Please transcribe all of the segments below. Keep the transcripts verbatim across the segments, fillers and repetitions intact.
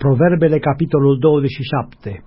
Proverbele, capitolul douăzeci și șapte.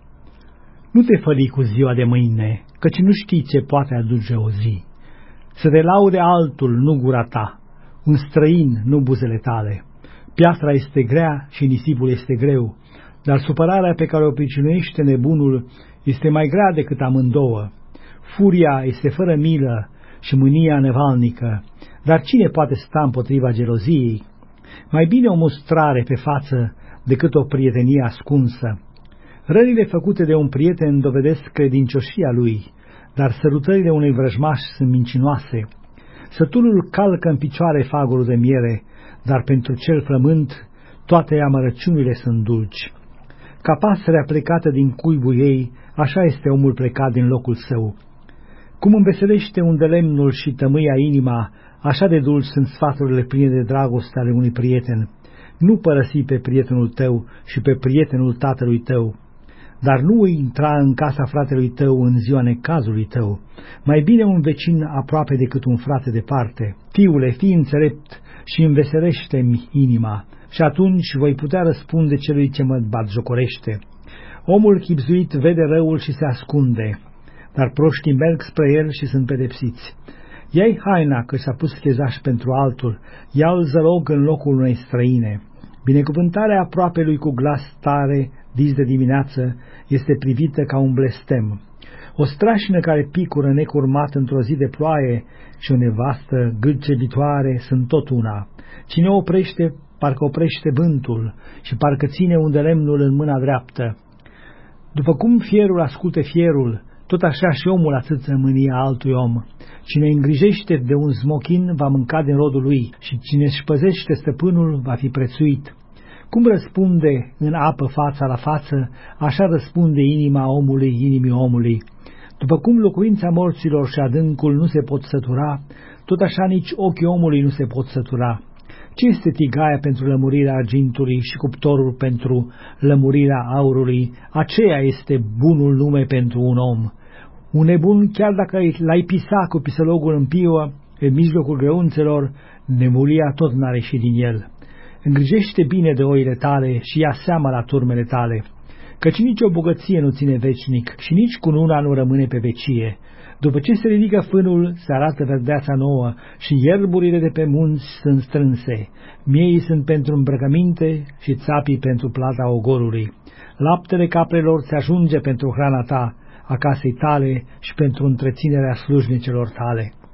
Nu te făli cu ziua de mâine, căci nu știi ce poate aduce o zi. Să te laude altul, nu gura ta, un străin, nu buzele tale. Piatra este grea și nisipul este greu, dar supărarea pe care o pricinuiește nebunul este mai grea decât amândouă. Furia este fără milă și mânia nevalnică, dar cine poate sta împotriva geloziei? Mai bine o mustrare pe față decât o prietenie ascunsă. Rănile făcute de un prieten dovedesc credincioșia lui, dar sărutările unui vrăjmaș sunt mincinoase. Sătulul calcă în picioare fagurul de miere, dar pentru cel flământ toate amărăciunile sunt dulci. Ca pasărea plecată din cuibul ei, așa este omul plecat din locul său. Cum înveselește un de lemnul și tămâia inima, așa de dulci sunt sfaturile pline de dragoste ale unui prieten. Nu părăsi pe prietenul tău și pe prietenul tatălui tău, dar nu intra în casa fratelui tău în ziua necazului tău. Mai bine un vecin aproape decât un frate departe. Fiule, fii înțelept și înveselește-mi inima, și atunci voi putea răspunde celui ce mă batjocorește. Omul chibzuit vede răul și se ascunde, dar proștii merg spre el și sunt pedepsiți. Ia-i haina că s-a pus chezaș pentru altul, ia-l zălog în locul unei străine. Binecuvântarea aproapelui cu glas tare, dis de dimineață, este privită ca un blestem. O strașină care picură necurmat într-o zi de ploaie și o nevastă gâlcevitoare sunt tot una. Cine oprește, parcă oprește vântul și parcă ține un de lemnul în mâna dreaptă. După cum fierul ascultă fierul, tot așa și omul atâță mânia altui om. Cine îngrijește de un smochin va mânca din rodul lui și cine își păzește stăpânul va fi prețuit. Cum răspunde în apă fața la față, așa răspunde inima omului inimii omului. După cum locuința morților și adâncul nu se pot sătura, tot așa nici ochii omului nu se pot sătura. Ce este tigaia pentru lămurirea argintului și cuptorul pentru lămurirea aurului? Aceea este bunul nume pentru un om. Un nebun, chiar dacă l-ai pisa cu pisălogul în piuă, în mijlocul greunțelor, nemuria tot n-are și din el. Îngrijește bine de oile tale și ia seama la turmele tale, căci nici o bogăție nu ține veșnic și nici cununa nu rămâne pe vecie. După ce se ridică fânul, se arată verdeața nouă și ierburile de pe munți sunt strânse. Miei sunt pentru îmbrăcăminte și țapii pentru plata ogorului. Laptele caprelor ți ajunge pentru hrana ta, a casei tale și pentru întreținerea slujnicelor tale.